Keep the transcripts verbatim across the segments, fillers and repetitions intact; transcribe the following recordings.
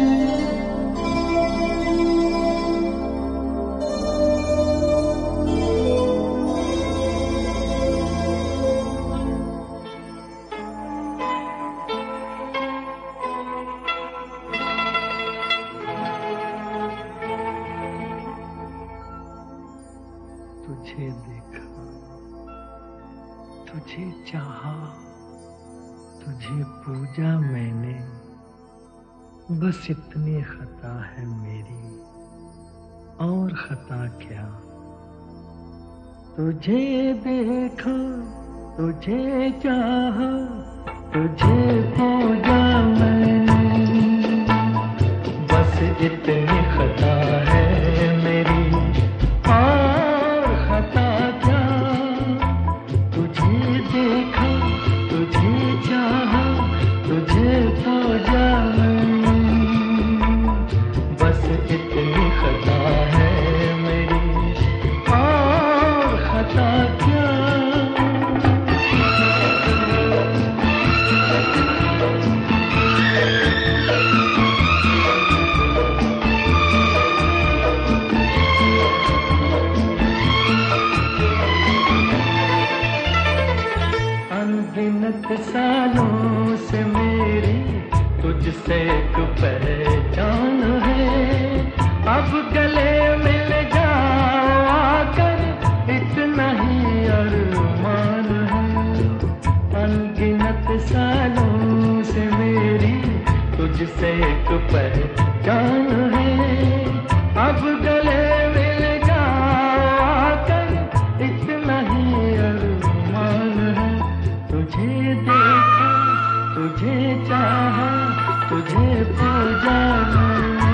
तुझे देखा, तुझे चाहा, तुझे पूजा मैंने, बस इतनी खता है मेरी, और खता क्या। तुझे देखा, तुझे चाहा, तुझे पूजा मैंने, बस इतनी खता है मेरी, और खता क्या। तुझे देखा, तुझे चाहा, तुझे पूजा मैंने, बस इतनी खता है मेरी, और खता क्या। अनगिनत सालों से मेरी तुझसे एक पहचान है, अब गले मिल जाओ आकर, इतना ही अरमान है। अनगिनत सालों से मेरी तुझसे एक पहचान है, अब गले मिल जाओ आकर, इतना ही अरमान है। तुझे देखा, तुझे चाहा, तुझे पूजा मैंने,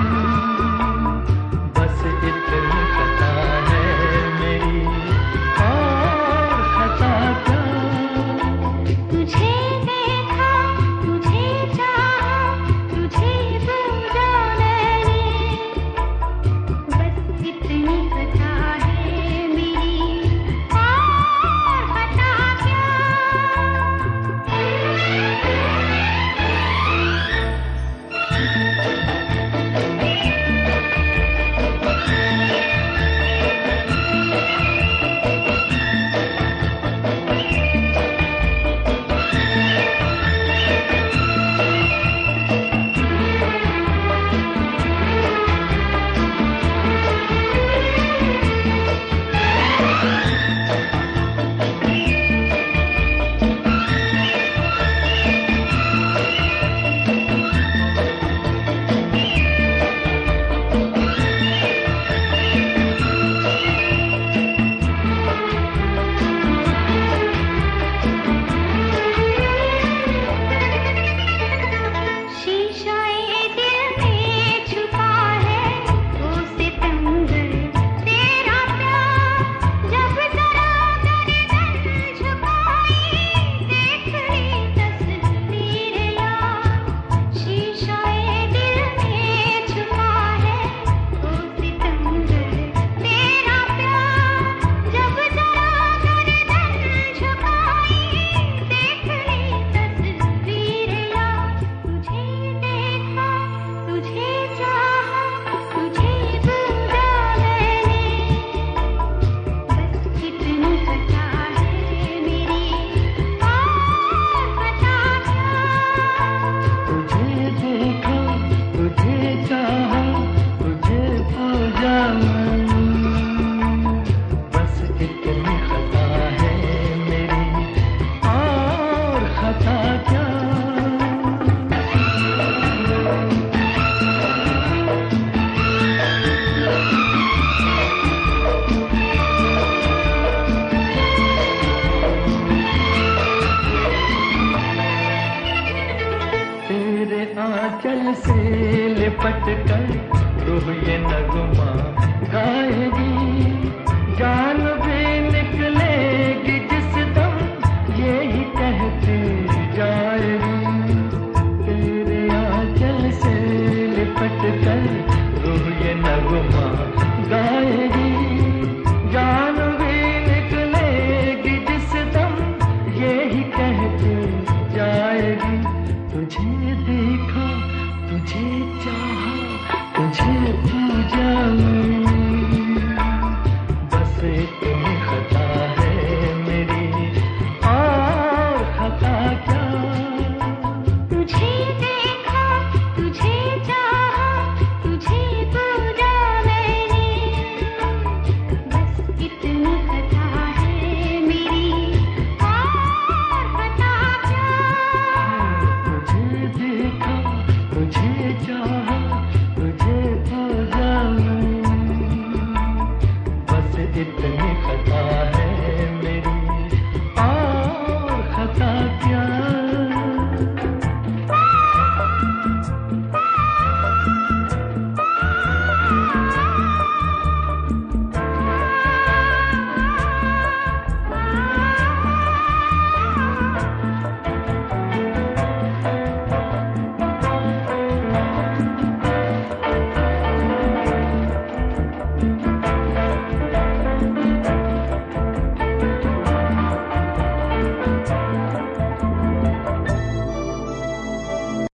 बस इतनी खता है मेरी, और खता क्या। तुझे देखा, तुझे चाहा, तुझे पूजा मैंने, बस इतनी खता है मेरी, और खता क्या। आंचल से लिपट कर रूह ये नगमा गाएगी, जान भी निकलेगी जिस दम यही कहती जाएगी। तेरे आंचल से लिपट कर रूह ये नगमा गाएगी, जान भी निकलेगी जिस दम यही कहती जाएगी। तुझे देखा, तुझे चाहा, जाऊं